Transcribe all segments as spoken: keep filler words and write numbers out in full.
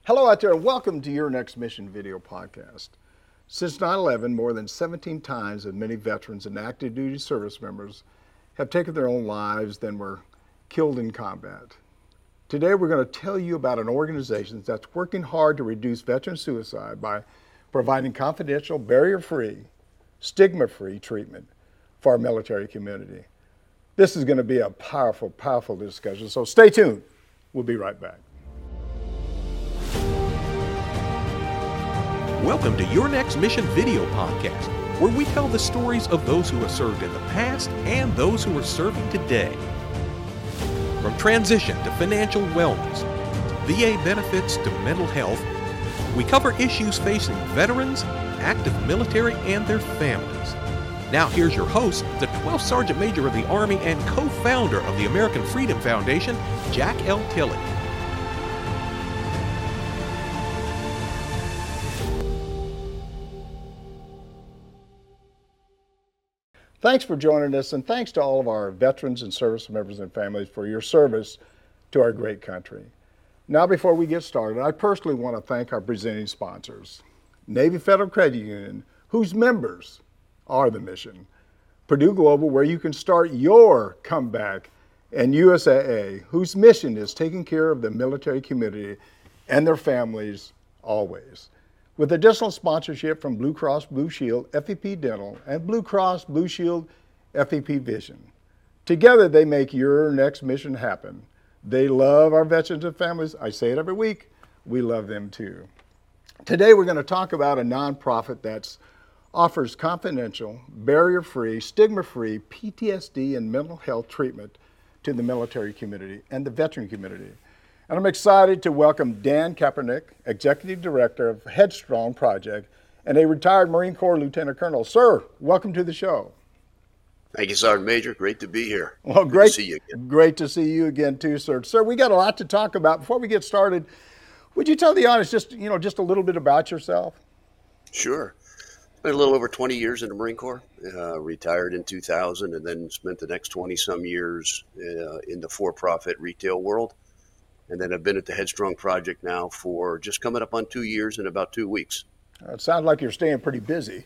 Hello out there and welcome to Your Next Mission video podcast. Since nine eleven, more than seventeen times as many veterans and active duty service members have taken their own lives than were killed in combat. Today we're going to tell you about an organization that's working hard to reduce veteran suicide by providing confidential, barrier-free, stigma-free treatment for our military community. This is going to be a powerful, powerful discussion, so stay tuned. We'll be right back. Welcome to Your Next Mission video podcast, where we tell the stories of those who have served in the past and those who are serving today. From transition to financial wellness, V A benefits to mental health, we cover issues facing veterans, active military, and their families. Now here's your host, the twelfth Sergeant Major of the Army and co-founder of the American Freedom Foundation, Jack L. Tilley. Thanks for joining us, and thanks to all of our veterans and service members and families for your service to our great country. Now, before we get started, I personally want to thank our presenting sponsors, Navy Federal Credit Union, whose members are the mission, Purdue Global, where you can start your comeback, and U S A A, whose mission is taking care of the military community and their families always. With additional sponsorship from Blue Cross Blue Shield F E P Dental and Blue Cross Blue Shield F E P Vision. Together they make your next mission happen. They love our veterans and families. I say it every week. We love them too. Today we're going to talk about a nonprofit that offers confidential, barrier-free, stigma-free P T S D and mental health treatment to the military community and the veteran community. And I'm excited to welcome Dan Kaepernick, Executive Director of Headstrong Project, and a retired Marine Corps Lieutenant Colonel. Sir, welcome to the show. Thank you, Sergeant Major. Great to be here. Well, Good great to see you again. Great to see you again, too, sir. Sir, we got a lot to talk about. Before we get started, would you tell the audience just, you know, just a little bit about yourself? Sure. Spent a little over twenty years in the Marine Corps. Uh, retired in two thousand, and then spent the next twenty-some years uh, in the for-profit retail world. And then I've been at the Headstrong Project now for just coming up on two years and about two weeks. It sounds like you're staying pretty busy.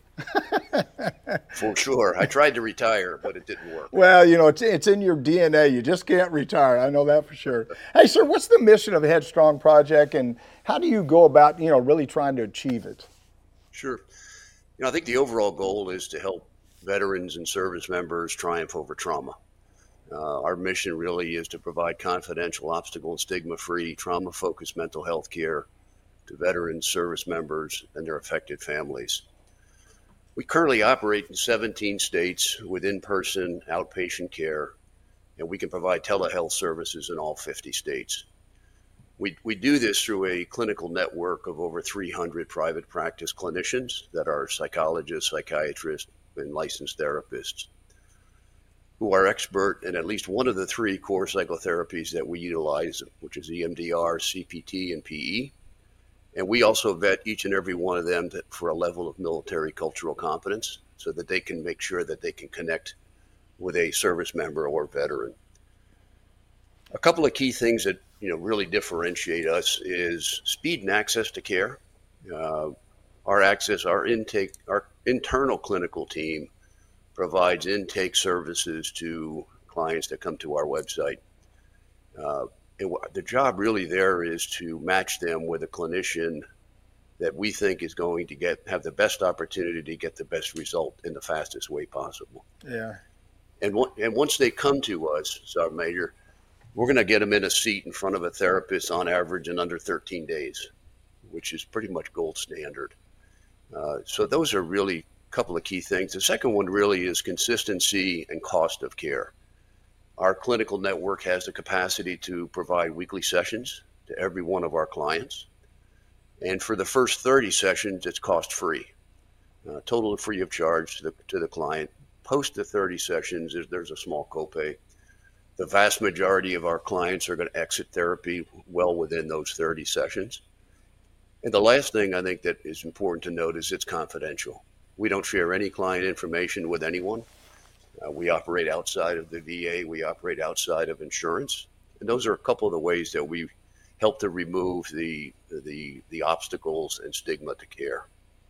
For sure. I tried to retire, but it didn't work. Well, you know, it's it's in your D N A. You just can't retire. I know that for sure. Hey, sir, what's the mission of the Headstrong Project, and how do you go about, you know, really trying to achieve it? Sure. You know, I think the overall goal is to help veterans and service members triumph over trauma. Uh, our mission really is to provide confidential, obstacle and stigma-free, trauma-focused mental health care to veterans, service members, and their affected families. We currently operate in seventeen states with in-person outpatient care, and we can provide telehealth services in all fifty states. We, we do this through a clinical network of over three hundred private practice clinicians that are psychologists, psychiatrists, and licensed therapists, who are expert in at least one of the three core psychotherapies that we utilize, which is E M D R, C P T, and P E. And we also vet each and every one of them to, for a level of military cultural competence so that they can make sure that they can connect with a service member or veteran. A couple of key things that you know really differentiate us is speed and access to care. Uh, our access, our intake, our internal clinical team provides intake services to clients that come to our website. Uh, and the job really there is to match them with a clinician that we think is going to get have the best opportunity to get the best result in the fastest way possible. Yeah. And, and once they come to us, Sergeant Major, we're going to get them in a seat in front of a therapist on average in under thirteen days, which is pretty much gold standard. Uh, so those are really couple of key things. The second one really is consistency and cost of care. Our clinical network has the capacity to provide weekly sessions to every one of our clients. And for the first thirty sessions, it's cost free, uh, totally free of charge to the, to the client. Post the thirty sessions, there's a small copay. The vast majority of our clients are going to exit therapy well within those thirty sessions. And the last thing I think that is important to note is it's confidential. We don't share any client information with anyone. Uh, we operate outside of the V A. We operate outside of insurance. And those are a couple of the ways that we help to remove the the the obstacles and stigma to care.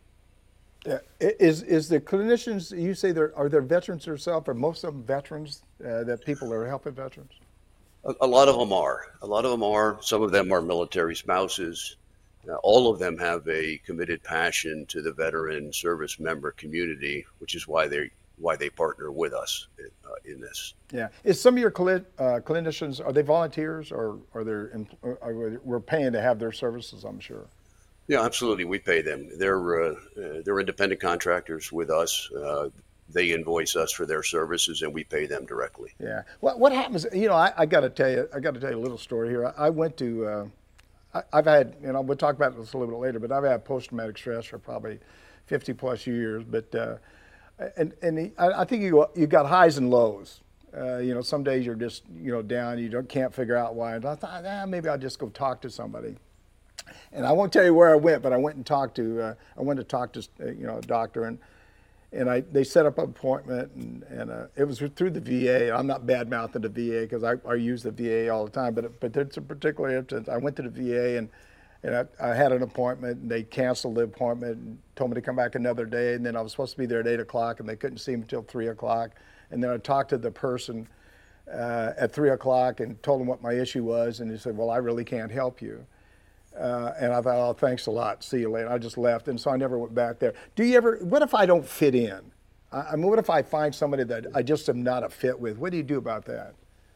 Yeah. Is is the clinicians, you say there are there veterans yourself, or most of them veterans uh, that people are helping veterans? A, a lot of them are. A lot of them are. Some of them are military spouses. Uh, all of them have a committed passion to the veteran service member community, which is why they why they partner with us in, uh, in this. Yeah. Is some of your cli- uh, clinicians, are they volunteers, or are they are, we're paying to have their services, I'm sure? Yeah, absolutely. We pay them. They're uh, uh, they're independent contractors with us. Uh, they invoice us for their services, and we pay them directly. Yeah. What what happens? You know, I, I got to tell you, I got to tell you a little story here. I, I went to, uh, I, I've had, you know, we'll talk about this a little bit later, but I've had post-traumatic stress for probably fifty plus years. But uh, and and the, I, I think you you got highs and lows. Uh, you know, some days you're just you know down, you don't can't figure out why. And I thought, ah, maybe I'll just go talk to somebody. And I won't tell you where I went, but I went and talked to, uh, I went to talk to, uh, you know, a doctor, and and I they set up an appointment, and, and uh, it was through the V A. I'm not bad mouthing the V A because I, I use the V A all the time, but but there's a particular instance. I went to the V A, and and I, I had an appointment, and they canceled the appointment and told me to come back another day, and then I was supposed to be there at eight o'clock, and they couldn't see me until three o'clock, and then I talked to the person uh, at three o'clock and told them what my issue was, and he said, well, I really can't help you. Uh, and I thought, oh, thanks a lot. See you later. I just left, and so I never went back there. Do you ever? What if I don't fit in? I, I mean, what if I find somebody that I just am not a fit with? What do you do about that?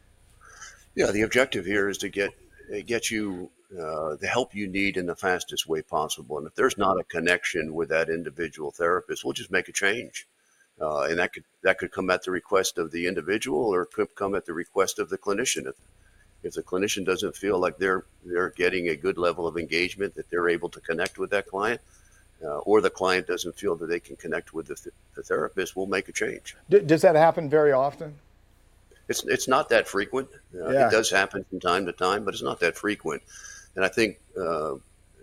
Yeah, the objective here is to get get you uh, the help you need in the fastest way possible. And if there's not a connection with that individual therapist, we'll just make a change. Uh, and that could that could come at the request of the individual, or it could come at the request of the clinician. If, If the clinician doesn't feel like they're they're getting a good level of engagement, that they're able to connect with that client, uh, or the client doesn't feel that they can connect with the, th- the therapist, we'll make a change. D- does that happen very often? It's it's not that frequent. Uh, Yeah. It does happen from time to time, but it's not that frequent. And I think uh,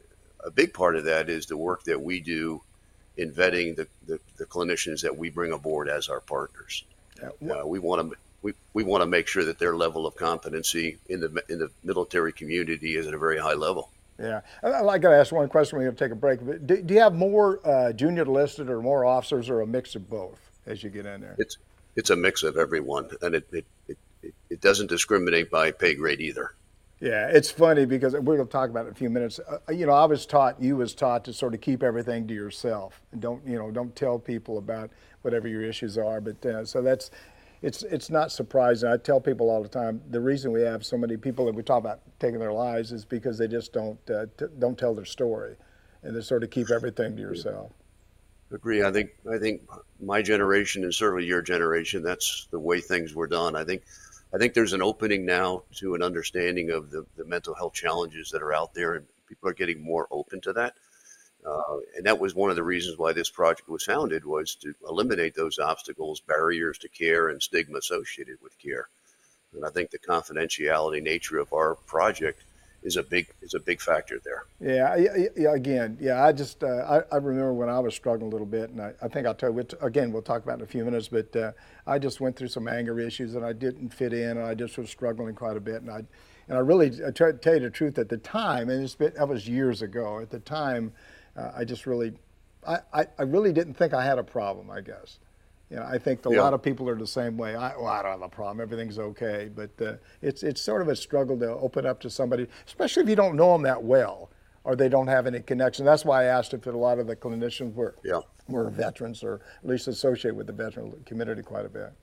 a big part of that is the work that we do in vetting the, the, the clinicians that we bring aboard as our partners. Yeah. Uh, we want to we, we want to make sure that their level of competency in the in the military community is at a very high level. Yeah. I- I'd like to ask one question. We're going to take a break. But do, do you have more uh, junior enlisted or more officers, or a mix of both as you get in there? It's it's a mix of everyone, and it it, it, it it doesn't discriminate by pay grade either. Yeah, it's funny because we're going to talk about it in a few minutes. Uh, you know, I was taught, you was taught to sort of keep everything to yourself, and don't, you know, don't tell people about whatever your issues are. But uh, so that's, it's it's not surprising. I tell people all the time, the reason we have so many people that we talk about taking their lives is because they just don't uh, t- don't tell their story, and they sort of keep everything to yourself. Agree. I think I think my generation, and certainly your generation, that's the way things were done. I think I think there's an opening now to an understanding of the, the mental health challenges that are out there, and people are getting more open to that. Uh, and that was one of the reasons why this project was founded, was to eliminate those obstacles, barriers to care, and stigma associated with care. And I think the confidentiality nature of our project is a big is a big factor there. Yeah, yeah, yeah, again, yeah, I just, uh, I, I remember when I was struggling a little bit, and I, I think I'll tell you, again, we'll talk about it in a few minutes, but uh, I just went through some anger issues, and I didn't fit in, and I just was struggling quite a bit, and I, and I really, I try to tell you the truth, at the time, and it's been, that was years ago, at the time, uh, I just really, I, I, I really didn't think I had a problem, I guess. You know, I think a Yeah. lot of people are the same way. I, well, I don't have a problem. Everything's okay. But uh, it's it's sort of a struggle to open up to somebody, especially if you don't know them that well, or they don't have any connection. That's why I asked if a lot of the clinicians were Yeah. were veterans, or at least associated with the veteran community quite a bit.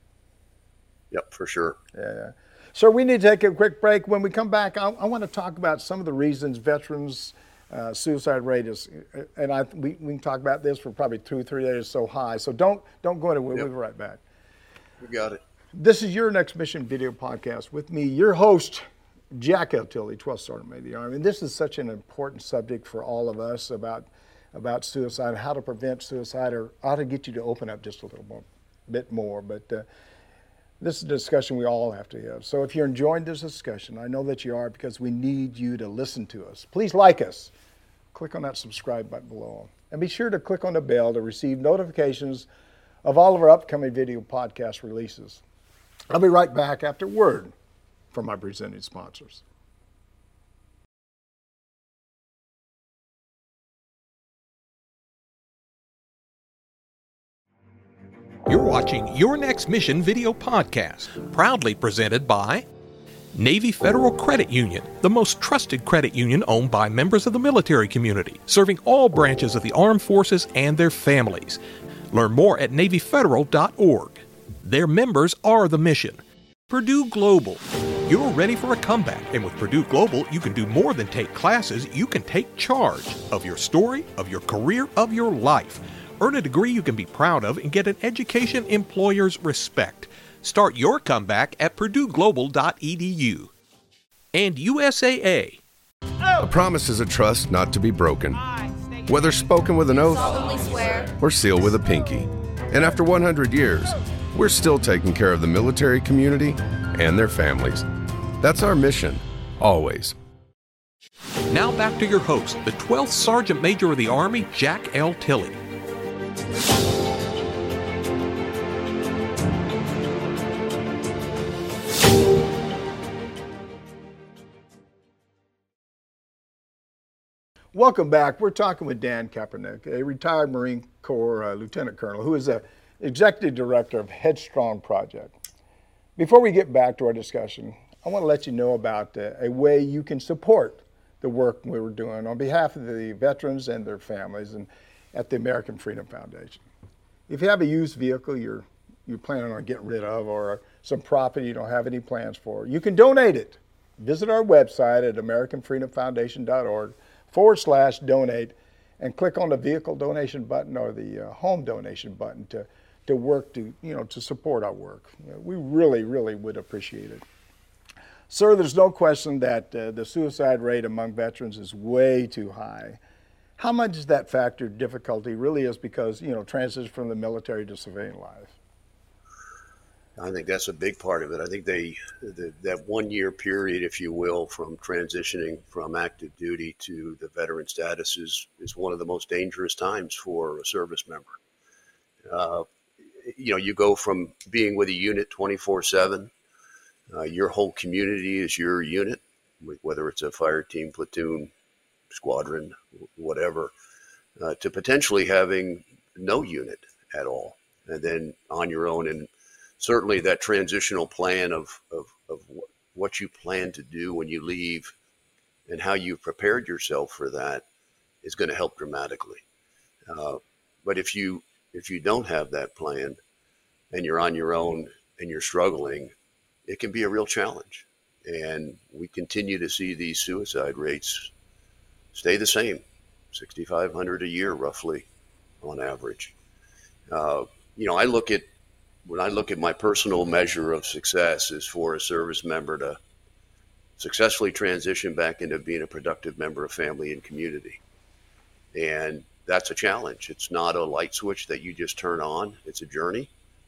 Yep, for sure. Yeah, yeah. So we need to take a quick break. When we come back, I, I want to talk about some of the reasons veterans uh, suicide rate is, and I we, we can talk about this for probably two, three days. So high. So don't don't go anywhere. Yep. We'll be right back. You got it. This is your Next Mission video podcast with me, your host, Jack L. Tilley, twelfth Sergeant Major of the Army. And this is such an important subject for all of us about about suicide, how to prevent suicide, or how to get you to open up just a little more, bit more. But uh, this is a discussion we all have to have. So if you're enjoying this discussion, I know that you are, because we need you to listen to us. Please like us. Click on that subscribe button below. And be sure to click on the bell to receive notifications of all of our upcoming video podcast releases. I'll be right back after word from my presenting sponsors. You're watching Your Next Mission video podcast, proudly presented by Navy Federal Credit Union, the most trusted credit union owned by members of the military community, serving all branches of the armed forces and their families. Learn more at navy federal dot org. Their members are the mission. Purdue Global. You're ready for a comeback, and with Purdue Global, you can do more than take classes. You can take charge of your story, of your career, of your life. Earn a degree you can be proud of and get an education employers respect. Start your comeback at purdue global dot e d u. And U S A A. A promise is a trust not to be broken, whether spoken with an oath solemnly swear or sealed with a pinky. And after one hundred years, we're still taking care of the military community and their families. That's our mission, always. Now back to your host, the twelfth Sergeant Major of the Army, Jack L. Tilley. Welcome back. We're talking with Dan Kaepernick, a retired Marine Corps uh, Lieutenant Colonel who is the Executive Director of Headstrong Project. Before we get back to our discussion, I want to let you know about uh, a way you can support the work we were doing on behalf of the veterans and their families and at the American Freedom Foundation. If you have a used vehicle you're, you're planning on getting rid of or some property you don't have any plans for, you can donate it. Visit our website at american freedom foundation dot org forward slash donate and click on the vehicle donation button or the uh, home donation button to, to work to, you know, to support our work. You know, we really, really would appreciate it. Sir, there's no question that uh, the suicide rate among veterans is way too high. How much is that factor difficulty really is because, you know, transition from the military to civilian life? I think that's a big part of it. I think they the, that one year period, if you will, from transitioning from active duty to the veteran status is, is one of the most dangerous times for a service member. Uh, you know, you go from being with a unit twenty-four seven, uh, your whole community is your unit, whether it's a fire team, platoon, squadron, whatever, uh, to potentially having no unit at all, and then on your own. And certainly that transitional plan of, of, of what you plan to do when you leave and how you've prepared yourself for that is going to help dramatically. Uh, but if you if you don't have that plan and you're on your own and you're struggling, it can be a real challenge. And we continue to see these suicide rates stay the same, sixty-five hundred a year roughly on average. Uh, you know, I look at When I look at my personal measure of success is for a service member to successfully transition back into being a productive member of family and community. And that's a challenge. It's not a light switch that you just turn on. It's a journey.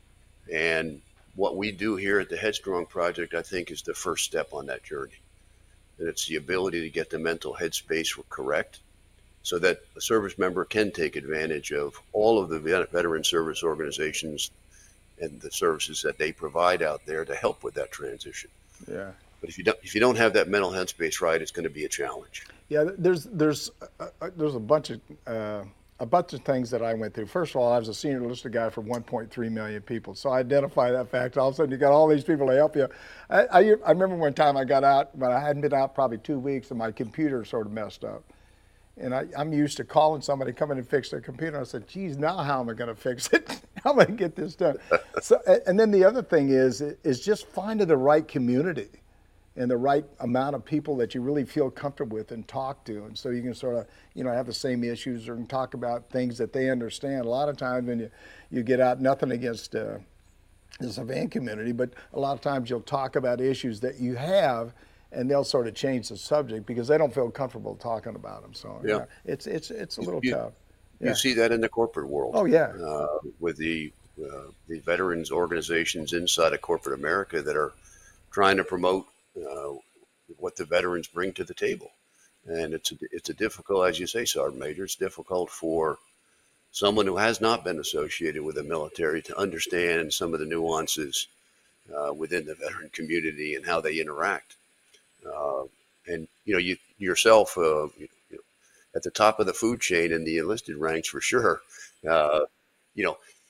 And what we do here at the Headstrong Project, I think, is the first step on that journey. And it's the ability to get the mental headspace correct so that a service member can take advantage of all of the veteran service organizations and the services that they provide out there to help with that transition. Yeah. But if you don't, if you don't have that mental headspace right, it's going to be a challenge. Yeah, there's there's uh, there's a bunch of uh, a bunch of things that I went through. First of all, I was a senior enlisted guy for one point three million people, so I identify that fact. All of a sudden, you got all these people to help you. I, I, I remember one time I got out, but I hadn't been out probably two weeks, and my computer sort of messed up. And I, I'm used to calling somebody, come in and fix their computer. I said, geez, now how am I going to fix it? How am I going to get this done? So, and then the other thing is, is just finding the right community and the right amount of people that you really feel comfortable with and talk to. And so you can sort of, you know, have the same issues or can talk about things that they understand. A lot of times when you, you get out, nothing against uh, the civilian community, but a lot of times you'll talk about issues that you have and they'll sort of change the subject because they don't feel comfortable talking about them. So yeah, yeah it's it's it's a little you, tough. Yeah. You see that in the corporate world. Oh yeah, uh, with the uh, the veterans organizations inside of corporate America that are trying to promote uh, what the veterans bring to the table, and it's a, it's a difficult, as you say, Sergeant Major. It's difficult for someone who has not been associated with the military to understand some of the nuances uh, within the veteran community and how they interact. Uh, and, you know, you yourself, uh, you know, at the top of the food chain in the enlisted ranks for sure, uh, you know,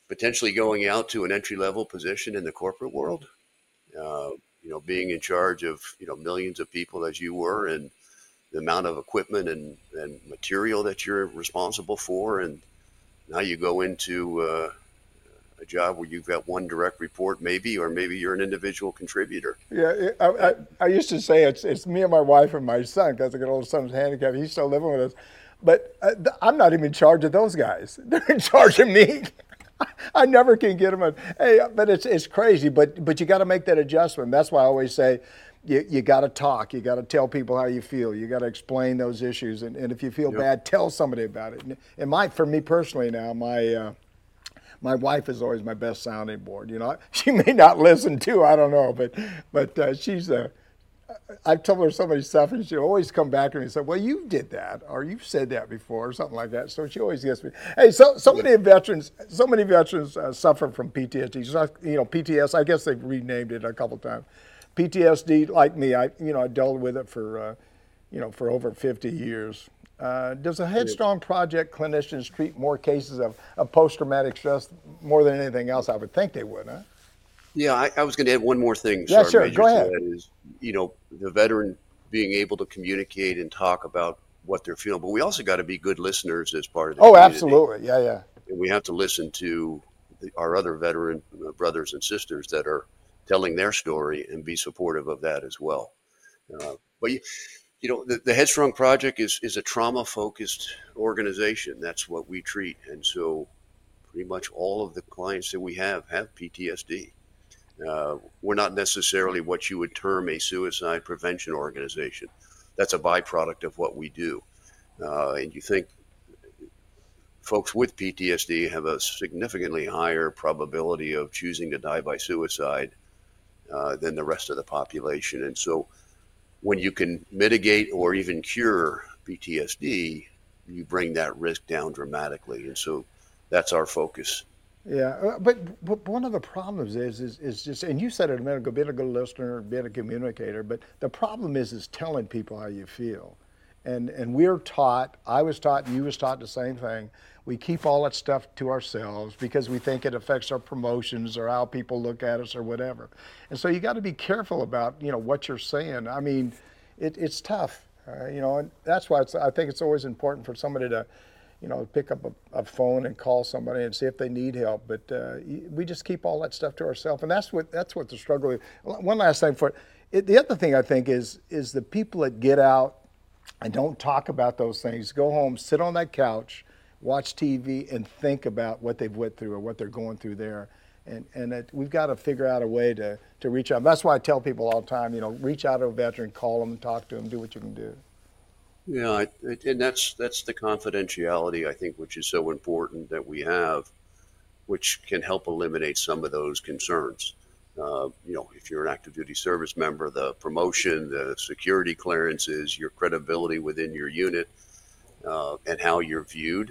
potentially going out to an entry level position in the corporate world. Uh, you know, being in charge of, you know, millions of people as you were, and the amount of equipment and, and material that you're responsible for. And now you go into uh, a job where you've got one direct report, maybe, or maybe you're an individual contributor. Yeah, it- I, I, I used to say it's it's me and my wife and my son, because I got old son's handicapped. He's still living with us. But uh, th- I'm not even in charge of those guys. They're in charge of me. I never can get them. A, hey, but it's it's crazy. But but you got to make that adjustment. That's why I always say, you you got to talk. You got to tell people how you feel. You got to explain those issues. And, and if you feel Yep. bad, tell somebody about it. And, and my for me personally now, my uh, my wife is always my best sounding board. You know, she may not listen too. I don't know, but but uh, she's a. I've told her so many stuff, and she always come back to me and say, "Well, you did that, or you said that before, or something like that." So she always gets me. Hey, so so many veterans, so many veterans uh, suffer from P T S D. So, you know, P T S. I guess they've renamed it a couple times. P T S D, like me, I you know I dealt with it for uh, you know for over fifty years. Uh, does the Headstrong Project clinicians treat more cases of, of post-traumatic stress more than anything else? I would think they would, huh? Yeah, I, I was going to add one more thing. Yeah, Sergeant sure. Major, Go to ahead. That is, you know, the veteran being able to communicate and talk about what they're feeling, but we also got to be good listeners as part of the Oh, community. absolutely. Yeah, yeah. And we have to listen to the, our other veteran uh, brothers and sisters that are telling their story, and be supportive of that as well. Uh, but you, you know, the, the Headstrong Project is is a trauma-focused organization. That's what we treat, and so pretty much all of the clients that we have have P T S D. Uh, we're not necessarily what you would term a suicide prevention organization. That's a byproduct of what we do. Uh, and you think folks with P T S D have a significantly higher probability of choosing to die by suicide uh, than the rest of the population. And so when you can mitigate or even cure P T S D, you bring that risk down dramatically. And so that's our focus. Yeah, uh, but, but one of the problems is, is is just, and you said it a minute ago, being a good listener, being a communicator. But the problem is, is telling people how you feel, and and we're taught. I was taught, and you was taught the same thing. We keep all that stuff to ourselves because we think it affects our promotions or how people look at us or whatever. And so you got to be careful about you know what you're saying. I mean, it, it's tough, uh, you know, and that's why it's, I think it's always important for somebody to, you know, pick up a, a phone and call somebody and see if they need help. But uh, we just keep all that stuff to ourselves, and that's what that's what the struggle is. One last thing for it, the other thing I think is is the people that get out and don't talk about those things, go home, sit on that couch, watch T V, and think about what they've went through or what they're going through there. And and it, we've got to figure out a way to to reach out. That's why I tell people all the time, you know, reach out to a veteran, call them, talk to them, do what you can do. Yeah, I- it- and that's that's the confidentiality, I think, which is so important that we have, which can help eliminate some of those concerns. Uh, you know, if you're an active duty service member, the promotion, the security clearances, your credibility within your unit, uh, and how you're viewed.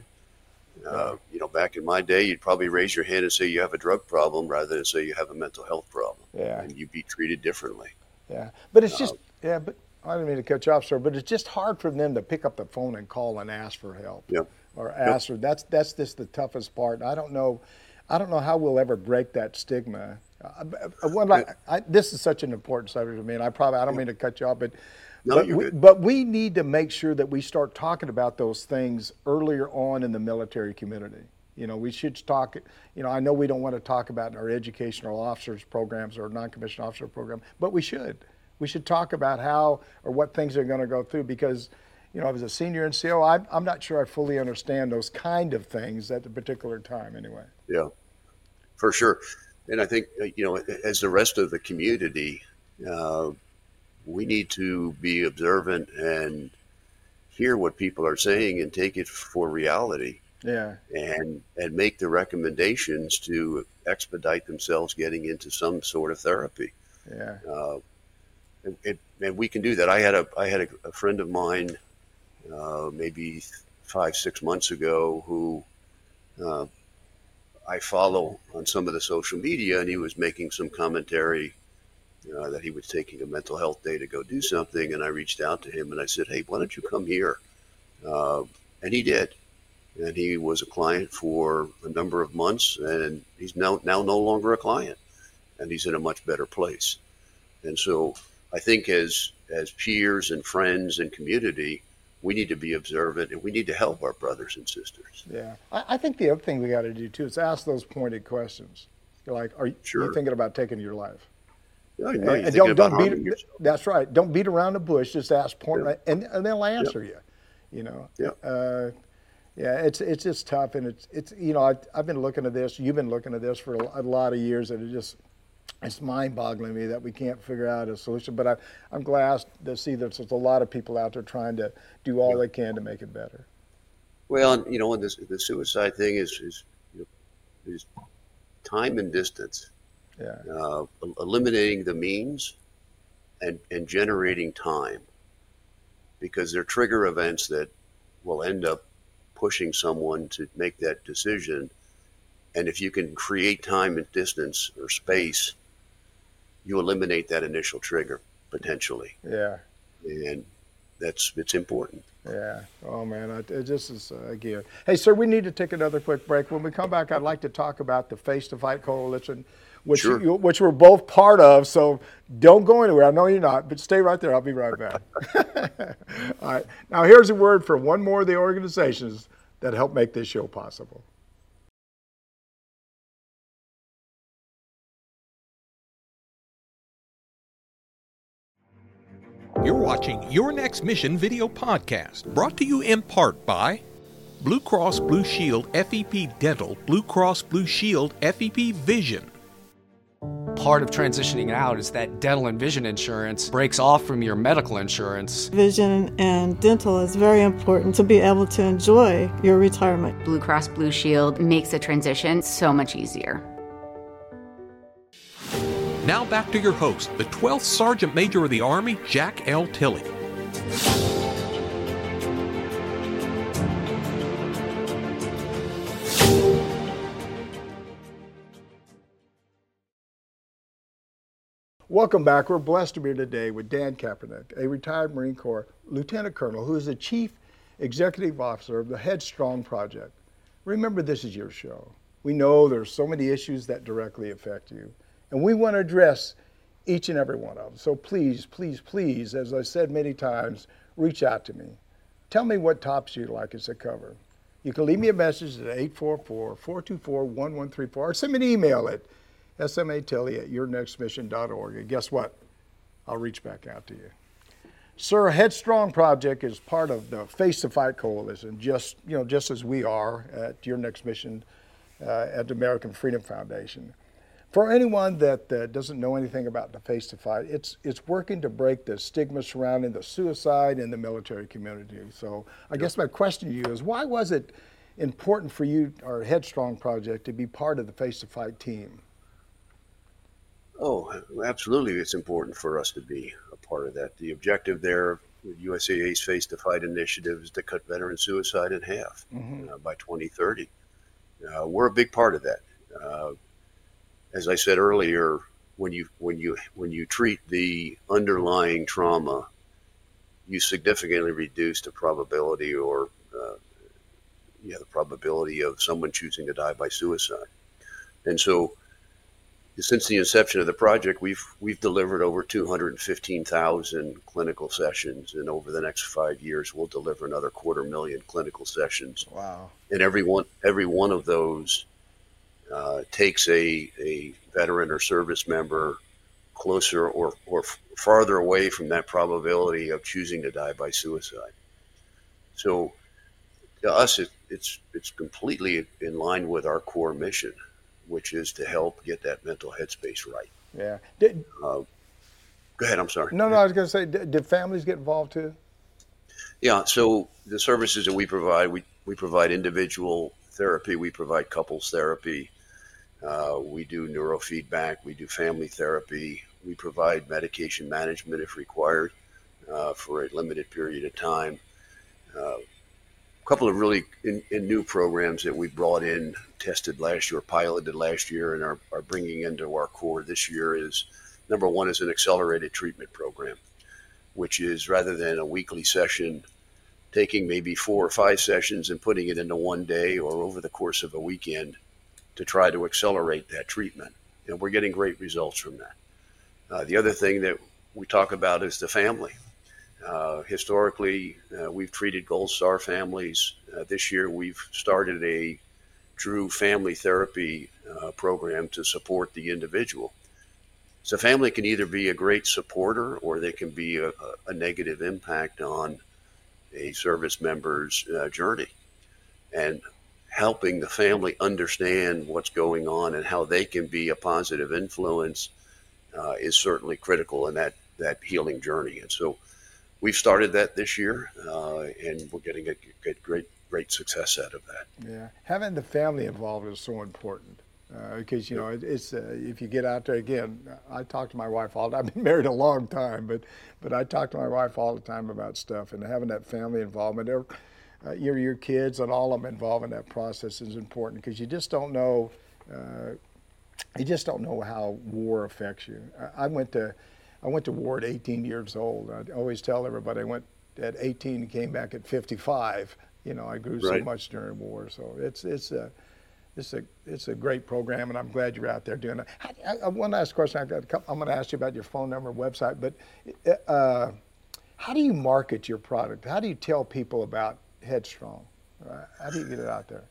Uh, you know, back in my day, you'd probably raise your hand and say you have a drug problem rather than say you have a mental health problem. Yeah. And you'd be treated differently. Yeah, but it's just, yeah, but I didn't mean to cut you off, sir, but it's just hard for them to pick up the phone and call and ask for help. Yep. Or ask for, that's, that's just the toughest part. I don't know, I don't know how we'll ever break that stigma. Uh, one, like, I, this is such an important subject to me, and I probably, I don't mean to cut you off, but, No, but, you're we, good. but we need to make sure that we start talking about those things earlier on in the military community. You know, we should talk, you know, I know we don't want to talk about our educational officers programs or non-commissioned officer program, but we should. We should talk about how or what things they're going to go through because, you know, as a senior N C O, I'm, I'm not sure I fully understand those kind of things at the particular time anyway. Yeah, for sure. And I think, uh, you know, as the rest of the community, uh, we need to be observant and hear what people are saying and take it for reality. Yeah. And and make the recommendations to expedite themselves getting into some sort of therapy. Yeah. Uh, and, and, and we can do that. I had a I had a, a friend of mine, uh, maybe five six months ago, who uh, I follow on some of the social media, and he was making some commentary uh, that he was taking a mental health day to go do something. And I reached out to him and I said, "Hey, why don't you come here?" Uh, and he did. and he was a client for a number of months, and he's now now no longer a client, and he's in a much better place. And so I think as as peers and friends and community, we need to be observant, and we need to help our brothers and sisters. Yeah. I, I think the other thing we got to do too is ask those pointed questions. You're like, are you, Sure. you thinking about taking your life? No, no, And, you're and thinking don't, about don't beat harming it. yourself. That's right. Don't beat around the bush. Just ask point, Yeah. and, and they'll answer you. You know. Yeah. Uh, yeah. It's it's just tough, and it's it's you know I, I've been looking at this. You've been looking at this for a, a lot of years, and it just it's mind-boggling to me that we can't figure out a solution. But I, I'm glad to see that there's a lot of people out there trying to do all they can to make it better. Well, and, you know, and this, the suicide thing is is, you know, is time and distance, Yeah. uh, eliminating the means and and generating time, because they're trigger events that will end up pushing someone to make that decision. And if you can create time and distance or space, you eliminate that initial trigger potentially, Yeah. and that's it's important. Yeah. Oh man, I, it just is uh, again. Hey, sir, we need to take another quick break. When we come back, I'd like to talk about the Face to Fight Coalition, which Sure. you, which we're both part of. So don't go anywhere. I know you're not, but stay right there. I'll be right back. All right. Now here's a word from one more of the organizations that help make this show possible. You're watching Your Next Mission video podcast, brought to you in part by Blue Cross Blue Shield F E P Dental, Blue Cross Blue Shield F E P Vision. Part of transitioning out is that dental and vision insurance breaks off from your medical insurance. Vision and dental is very important to be able to enjoy your retirement. Blue Cross Blue Shield makes the transition so much easier. Now back to your host, the twelfth Sergeant Major of the Army, Jack L. Tilley. Welcome back. We're blessed to be here today with Dan Kaepernick, a retired Marine Corps Lieutenant Colonel who is the Chief Executive Officer of the Headstrong Project. Remember, this is your show. We know there's so many issues that directly affect you, and we want to address each and every one of them. So please, please, please, as I said many times, reach out to me. Tell me what topics you'd like us to cover. You can leave me a message at eight four four, four two four, one one three four or send me an email at S M A Tilley at your next mission dot org. And guess what? I'll reach back out to you. Sir, Headstrong Project is part of the Face to Fight Coalition, just, you know, just as we are at Your Next Mission uh, at the American Freedom Foundation. For anyone that uh, doesn't know anything about the Face to Fight, it's it's working to break the stigma surrounding the suicide in the military community. So I guess my question to you is, why was it important for you, our Headstrong Project, to be part of the Face to Fight team? Oh, absolutely. It's important for us to be a part of that. The objective there with U S A A's Face to Fight initiative is to cut veteran suicide in half mm-hmm. uh, by twenty thirty. Uh, we're a big part of that. Uh, as I said earlier, when you when you when you treat the underlying trauma, you significantly reduce the probability or uh, yeah, the probability of someone choosing to die by suicide. And so, since the inception of the project, we've we've delivered over two hundred fifteen thousand clinical sessions, and over the next five years, we'll deliver another quarter million clinical sessions. Wow! And every one every one of those uh, takes a a veteran or service member closer or or farther away from that probability of choosing to die by suicide. So, to us, it, it's it's completely in line with our core mission, which is to help get that mental headspace right. Yeah. Did, uh, go ahead, I'm sorry. No, no, I was going to say, did, did families get involved too? Yeah, so the services that we provide, we, we provide individual therapy, we provide couples therapy, uh, we do neurofeedback, we do family therapy, we provide medication management if required uh, for a limited period of time. Uh, A couple of really in, in new programs that we brought in, tested last year, piloted last year, and are, are bringing into our core this year is, number one is an accelerated treatment program, which is rather than a weekly session, taking maybe four or five sessions and putting it into one day or over the course of a weekend to try to accelerate that treatment. And we're getting great results from that. Uh, the other thing that we talk about is the family. Uh, historically, uh, we've treated Gold Star families. Uh, this year, we've started a true family therapy uh, program to support the individual. So family can either be a great supporter or they can be a, a negative impact on a service member's uh, journey. And helping the family understand what's going on and how they can be a positive influence uh, is certainly critical in that, that healing journey. And so we've started that this year, uh, and we're getting a good, great, great success out of that. Yeah, having the family involved is so important uh, because, you know, it, it's uh, if you get out there, again, I talk to my wife all the time. I've been married a long time, but, but I talk to my wife all the time about stuff, and having that family involvement. Or, Uh, your your kids and all of them involved in that process is important because you just don't know uh, you just don't know how war affects you. I, I went to I went to war at eighteen years old. I always tell everybody I went at eighteen and came back at fifty-five. You know, I grew Right. so much during war, so it's it's a it's a it's a great program, and I'm glad you're out there doing it. I, I, one last question. I've got a couple, I'm going to ask you about your phone number, website, but uh, how do you market your product? How do you tell people about Headstrong? Uh, how do you get it out there?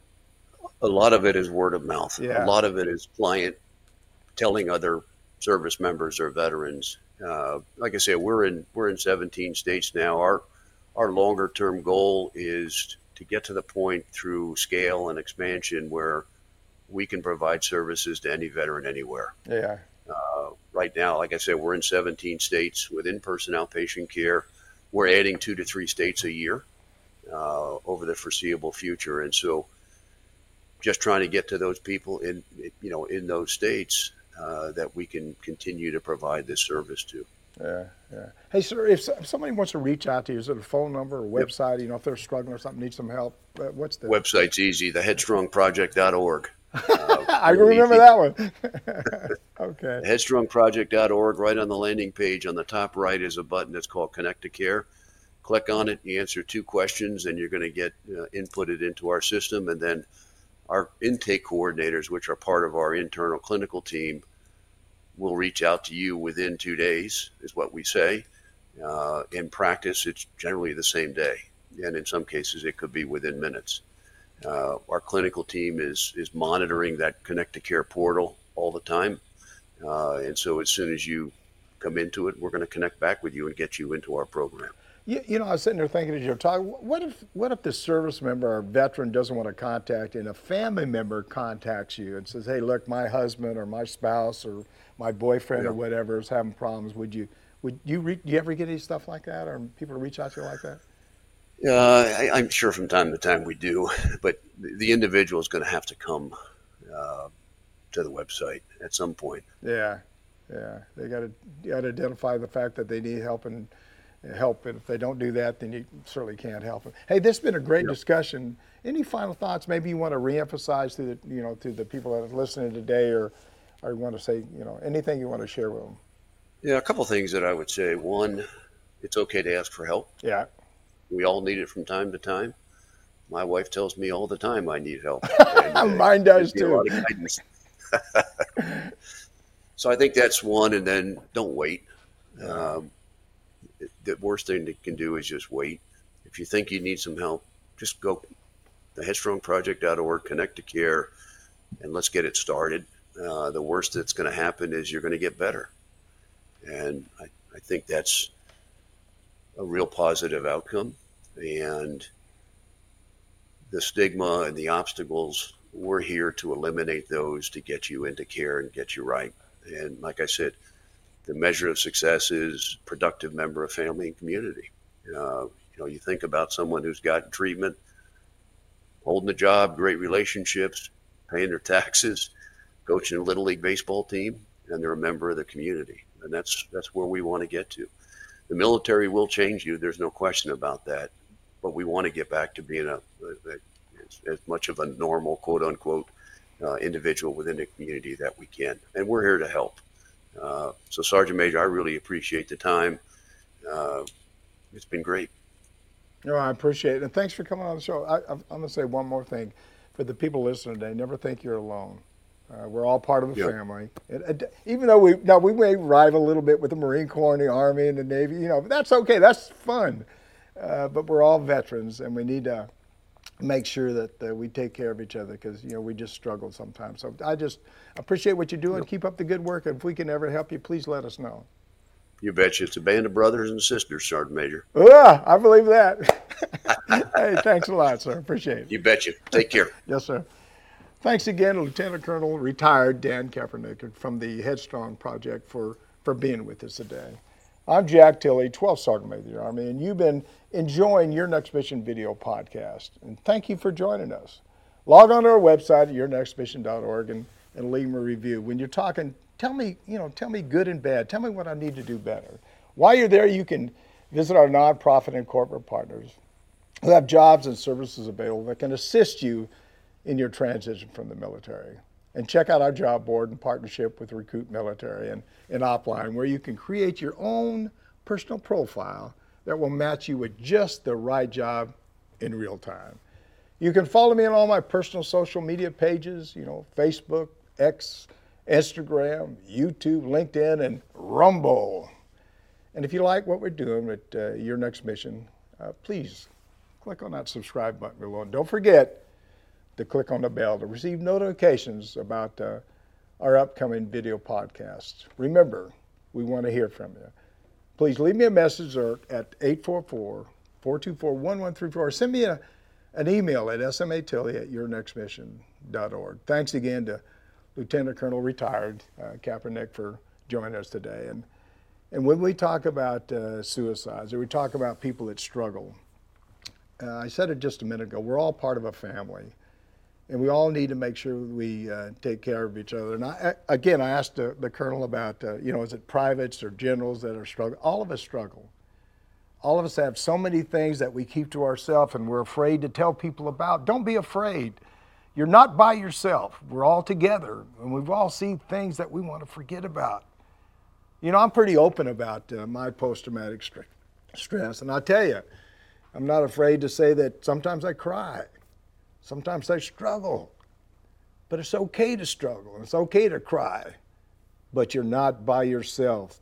A lot of it is word of mouth. Yeah. A lot of it is client telling other service members or veterans. Uh, like I said, we're in we're in seventeen states now. Our our longer term goal is to get to the point through scale and expansion where we can provide services to any veteran anywhere. Yeah. Uh, right now, like I said, we're in seventeen states with in-person outpatient care. We're adding two to three states a year uh, over the foreseeable future, and so just trying to get to those people in, you know, in those states uh, that we can continue to provide this service to. Yeah, yeah. Hey, sir, if, if somebody wants to reach out to you, is it a phone number or Yep. website? You know, if they're struggling or something, need some help, uh, what's the Website's easy, the headstrong project dot org. Uh, I really remember easy. that one. Okay. headstrong project dot org, right on the landing page on the top right is a button that's called Connect to Care. Click on it, you answer two questions, and you're going to get uh, inputted into our system. And then our intake coordinators, which are part of our internal clinical team, will reach out to you within two days, is what we say. Uh, in practice, it's generally the same day. And in some cases, it could be within minutes. Uh, our clinical team is is monitoring that Connect to Care portal all the time. Uh, and so as soon as you come into it, we're going to connect back with you and get you into our program. You, you know, I was sitting there thinking as you're talking, what if what if the service member or veteran doesn't want to contact you, and a family member contacts you and says, hey, look, my husband or my spouse or my boyfriend Yeah. or whatever is having problems. Would you would you re- do you ever get any stuff like that, or people reach out to you like that? Uh, I, I'm sure from time to time we do, but the, the individual is going to have to come uh, to the website at some point. Yeah, yeah. They got to got to identify the fact that they need help and help. And if they don't do that, then you certainly can't help them. Hey, this has been a great Yep. discussion. Any final thoughts? Maybe you want to reemphasize to the you know to the people that are listening today, or or you want to say you know anything you want to share with them? Yeah, a couple things that I would say. One, it's okay to ask for help. Yeah. We all need it from time to time. My wife tells me all the time I need help. And, uh, Mine does gives me a lot too. of guidance. So I think that's one, and then don't wait. Um, the worst thing that can do is just wait. If you think you need some help, just go to headstrong project dot org, Connect to Care, and let's get it started. Uh, the worst that's going to happen is you're going to get better. And I, I think that's a real positive outcome. And the stigma and the obstacles, we're here to eliminate those to get you into care and get you right. And like I said, the measure of success is productive member of family and community. Uh, you know, you think about someone who's gotten treatment, holding a job, great relationships, paying their taxes, coaching a Little League baseball team, and they're a member of the community. And that's that's where we want to get to. The military will change you. There's no question about that. But we want to get back to being a, a, a as, as much of a normal, quote unquote, uh, individual within the community that we can. And we're here to help. Uh, so, Sergeant Major, I really appreciate the time. Uh, it's been great. No, I appreciate it. And thanks for coming on the show. I, I'm going to say one more thing. For the people listening today, never think you're alone. Uh, we're all part of a Yep. family. And, uh, even though we now we may rival a little bit with the Marine Corps and the Army and the Navy, you know, but that's okay. That's fun. Uh, but we're all veterans, and we need to make sure that uh, we take care of each other because, you know, we just struggle sometimes. So I just appreciate what you're doing. Yep. Keep up the good work. And if we can ever help you, please let us know. You betcha. It's a band of brothers and sisters, Sergeant Major. Yeah, I believe that. Hey, thanks a lot, sir. Appreciate it. You betcha. Take care. Yes, sir. Thanks again, Lieutenant Colonel retired Dan Kaepernick from the Headstrong Project for, for being with us today. I'm Jack Tilley, twelfth Sergeant Major of the Army, and you've been enjoying Your Next Mission video podcast. And thank you for joining us. Log on to our website at your next mission dot org and, and leave me a review. When you're talking, tell me, you know, tell me good and bad. Tell me what I need to do better. While you're there, you can visit our nonprofit and corporate partners who have jobs and services available that can assist you in your transition from the military. And check out our job board in partnership with Recruit Military and, and Opline, where you can create your own personal profile that will match you with just the right job in real time. You can follow me on all my personal social media pages, you know, Facebook, X, Instagram, YouTube, LinkedIn, and Rumble. And if you like what we're doing at uh, Your Next Mission, uh, please click on that subscribe button below. And don't forget to click on the bell to receive notifications about uh, our upcoming video podcasts. Remember, we want to hear from you. Please leave me a message or at eight four four, four two four, one one three four or send me a, an email at s m a tilley at your next mission dot org. Thanks again to Lieutenant Colonel retired uh, Kaepernick for joining us today. And, and when we talk about uh, suicides or we talk about people that struggle, uh, I said it just a minute ago, we're all part of a family. And we all need to make sure we uh, take care of each other. And I, again, I asked the, the colonel about, uh, you know, is it privates or generals that are struggling? All of us struggle. All of us have so many things that we keep to ourselves and we're afraid to tell people about. Don't be afraid. You're not by yourself. We're all together, and we've all seen things that we want to forget about. You know, I'm pretty open about uh, my post-traumatic st- stress, and I tell you, I'm not afraid to say that sometimes I cry. Sometimes I struggle, but it's okay to struggle. It's okay to cry, but you're not by yourself.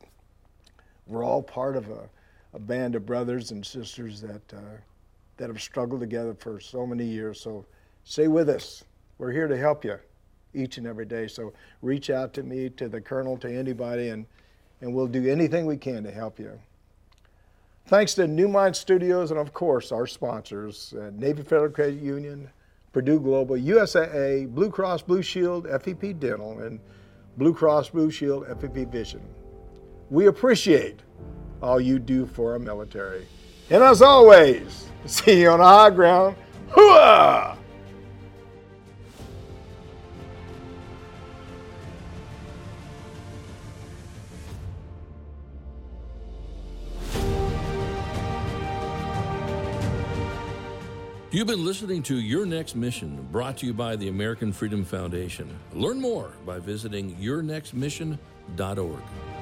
We're all part of a, a band of brothers and sisters that uh, that have struggled together for so many years. So stay with us. We're here to help you each and every day. So reach out to me, to the colonel, to anybody, and, and we'll do anything we can to help you. Thanks to New Mind Studios and, of course, our sponsors, uh, Navy Federal Credit Union, Purdue Global, U S A A, Blue Cross Blue Shield, F E P Dental, and Blue Cross Blue Shield, F E P Vision. We appreciate all you do for our military. And as always, see you on the high ground. Hooah! You've been listening to Your Next Mission, brought to you by the American Freedom Foundation. Learn more by visiting your next mission dot org.